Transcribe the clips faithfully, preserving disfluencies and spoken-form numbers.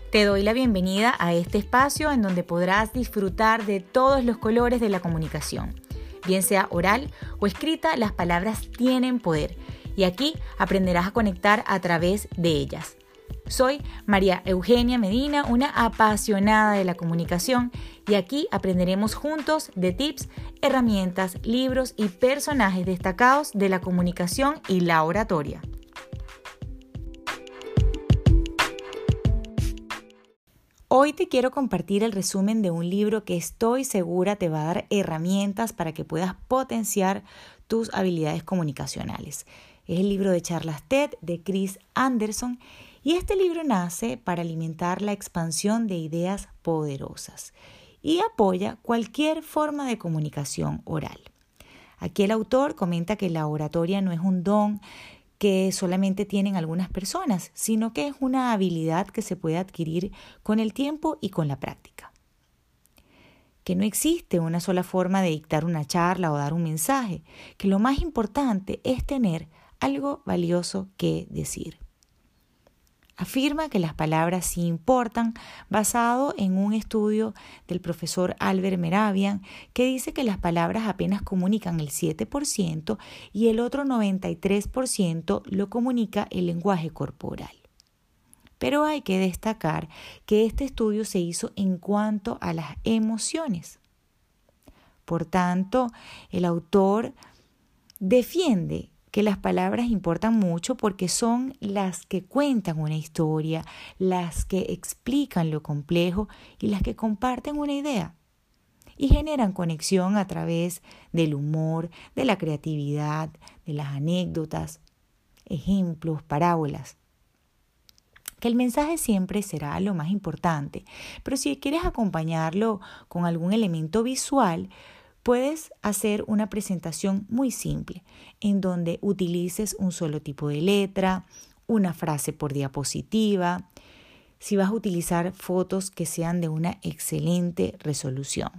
Te doy la bienvenida a este espacio en donde podrás disfrutar de todos los colores de la comunicación. Bien sea oral o escrita, las palabras tienen poder y aquí aprenderás a conectar a través de ellas. Soy María Eugenia Medina, una apasionada de la comunicación y aquí aprenderemos juntos de tips, herramientas, libros y personajes destacados de la comunicación y la oratoria. Hoy te quiero compartir el resumen de un libro que estoy segura te va a dar herramientas para que puedas potenciar tus habilidades comunicacionales. Es el libro de charlas TED de Chris Anderson y este libro nace para alimentar la expansión de ideas poderosas y apoya cualquier forma de comunicación oral. Aquí el autor comenta que la oratoria no es un don que solamente tienen algunas personas, sino que es una habilidad que se puede adquirir con el tiempo y con la práctica. Que no existe una sola forma de dictar una charla o dar un mensaje, que lo más importante es tener algo valioso que decir. Afirma que las palabras sí importan, basado en un estudio del profesor Albert Mehrabian, que dice que las palabras apenas comunican el siete por ciento y el otro noventa y tres por ciento lo comunica el lenguaje corporal. Pero hay que destacar que este estudio se hizo en cuanto a las emociones. Por tanto, el autor defiende que las palabras importan mucho porque son las que cuentan una historia, las que explican lo complejo y las que comparten una idea y generan conexión a través del humor, de la creatividad, de las anécdotas, ejemplos, parábolas. Que el mensaje siempre será lo más importante, pero si quieres acompañarlo con algún elemento visual, puedes hacer una presentación muy simple, en donde utilices un solo tipo de letra, una frase por diapositiva, si vas a utilizar fotos que sean de una excelente resolución.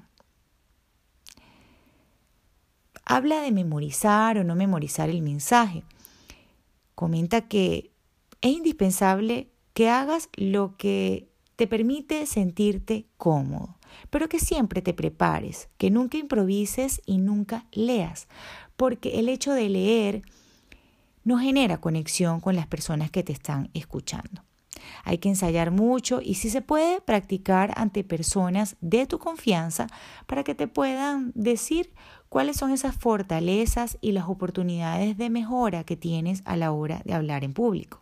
Habla de memorizar o no memorizar el mensaje. Comenta que es indispensable que hagas lo que te permite sentirte cómodo, pero que siempre te prepares, que nunca improvises y nunca leas, porque el hecho de leer no genera conexión con las personas que te están escuchando. Hay que ensayar mucho y si se puede practicar ante personas de tu confianza para que te puedan decir cuáles son esas fortalezas y las oportunidades de mejora que tienes a la hora de hablar en público.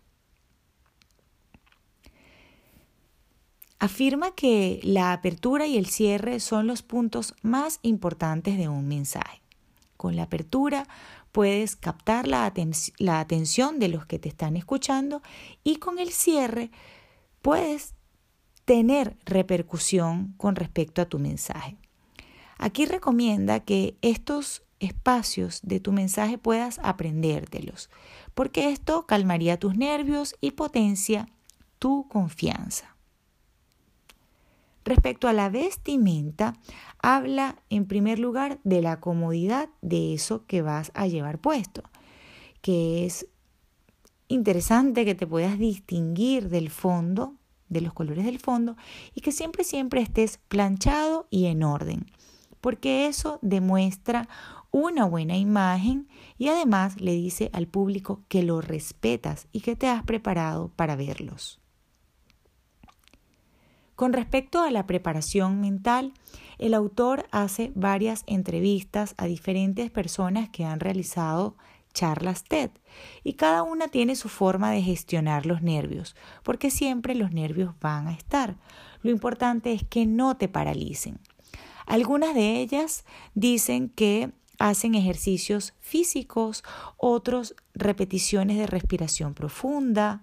Afirma que la apertura y el cierre son los puntos más importantes de un mensaje. Con la apertura puedes captar la, aten- la atención de los que te están escuchando y con el cierre puedes tener repercusión con respecto a tu mensaje. Aquí recomienda que estos espacios de tu mensaje puedas aprendértelos, porque esto calmaría tus nervios y potencia tu confianza. Respecto a la vestimenta, habla en primer lugar de la comodidad de eso que vas a llevar puesto, que es interesante que te puedas distinguir del fondo, de los colores del fondo, y que siempre, siempre estés planchado y en orden, porque eso demuestra una buena imagen y además le dice al público que lo respetas y que te has preparado para verlos. Con respecto a la preparación mental, el autor hace varias entrevistas a diferentes personas que han realizado charlas TED y cada una tiene su forma de gestionar los nervios, porque siempre los nervios van a estar. Lo importante es que no te paralicen. Algunas de ellas dicen que hacen ejercicios físicos, otros repeticiones de respiración profunda,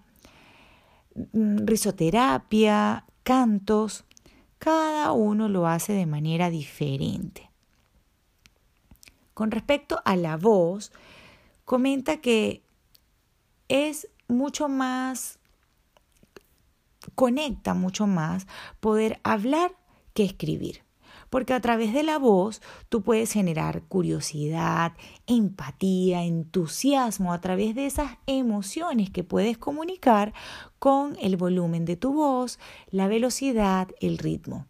risoterapia, cantos, cada uno lo hace de manera diferente. Con respecto a la voz, comenta que es mucho más, conecta mucho más poder hablar que escribir, porque a través de la voz tú puedes generar curiosidad, empatía, entusiasmo a través de esas emociones que puedes comunicar con el volumen de tu voz, la velocidad, el ritmo.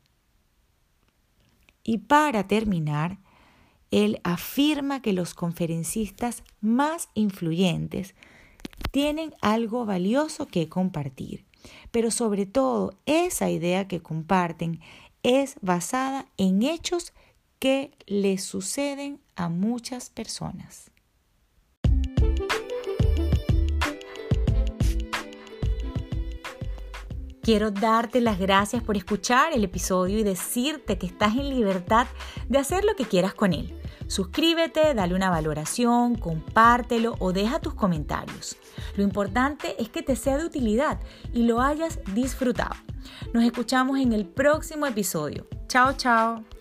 Y para terminar, él afirma que los conferencistas más influyentes tienen algo valioso que compartir, pero sobre todo esa idea que comparten es basada en hechos que les suceden a muchas personas. Quiero darte las gracias por escuchar el episodio y decirte que estás en libertad de hacer lo que quieras con él. Suscríbete, dale una valoración, compártelo o deja tus comentarios. Lo importante es que te sea de utilidad y lo hayas disfrutado. Nos escuchamos en el próximo episodio. Chao, chao.